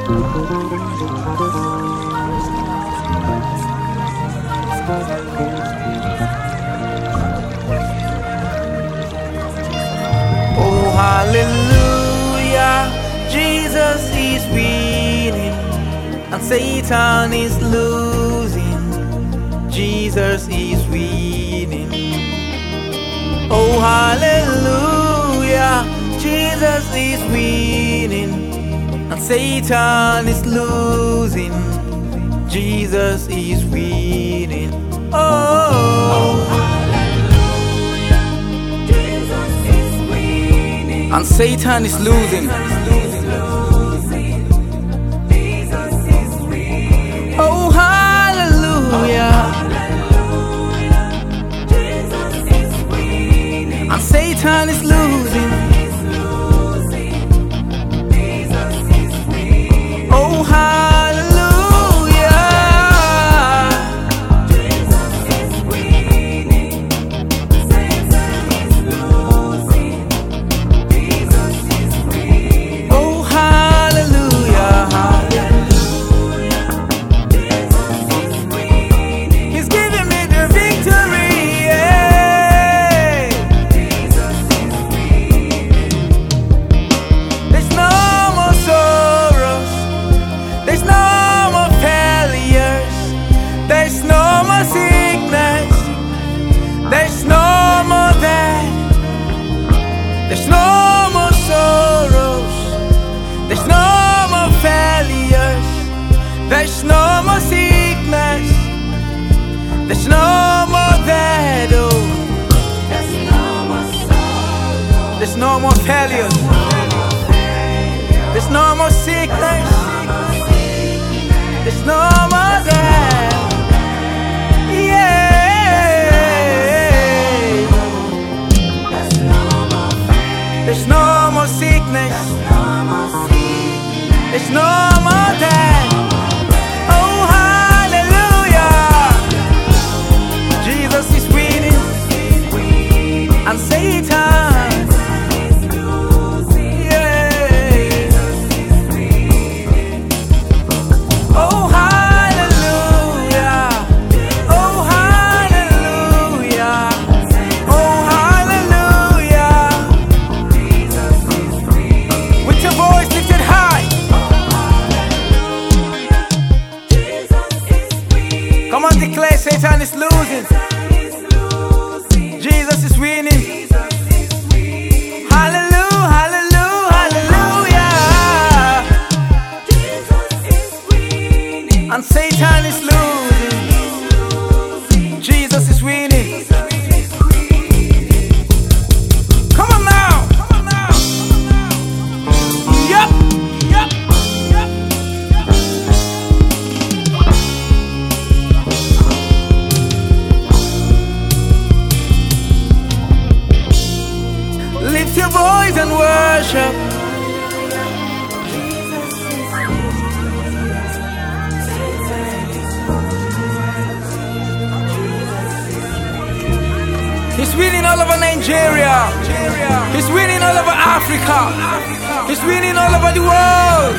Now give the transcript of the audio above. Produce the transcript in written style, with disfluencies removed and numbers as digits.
Oh, hallelujah, Jesus is winning and Satan is losing. Jesus is winning. Oh, hallelujah, Jesus is winning and Satan is losing. Jesus is winning. Oh, hallelujah, Jesus is winning and Satan is losing. Jesus is winning. Oh, hallelujah, Jesus is winning and Satan is losing. Jesus is winning. Oh, hallelujah, Jesus is winning. Satan is losing. Jesus is winning. oh, hallelujah. Jesus is winning. He's giving me the victory. Yeah. Jesus is winning. There's no more sorrows. There's no more failures. There's no more sickness. There's no more death. There's no more sorrows. There's no more failures. There's no more sickness. There's no more death. Oh, There's no more sorrow. there's no more failures. There's no more sickness. There's no more death. Yeah. There's no more pain. There's no more sickness. No more sickness. There's no more death. Oh, hallelujah. Jesus is winning and Satan. Yeah. Oh, hallelujah. Oh, hallelujah. Oh, hallelujah. With your voice lifted high. Come on, declare Satan is losing. Jesus is winning. Hallelujah, hallelujah, hallelujah. And Satan is losing. Jesus is winning. Come on now. Yup, yup, yup. Lift your voice and worship. He's winning all over Nigeria. He's winning all over Africa. He's winning all over the world.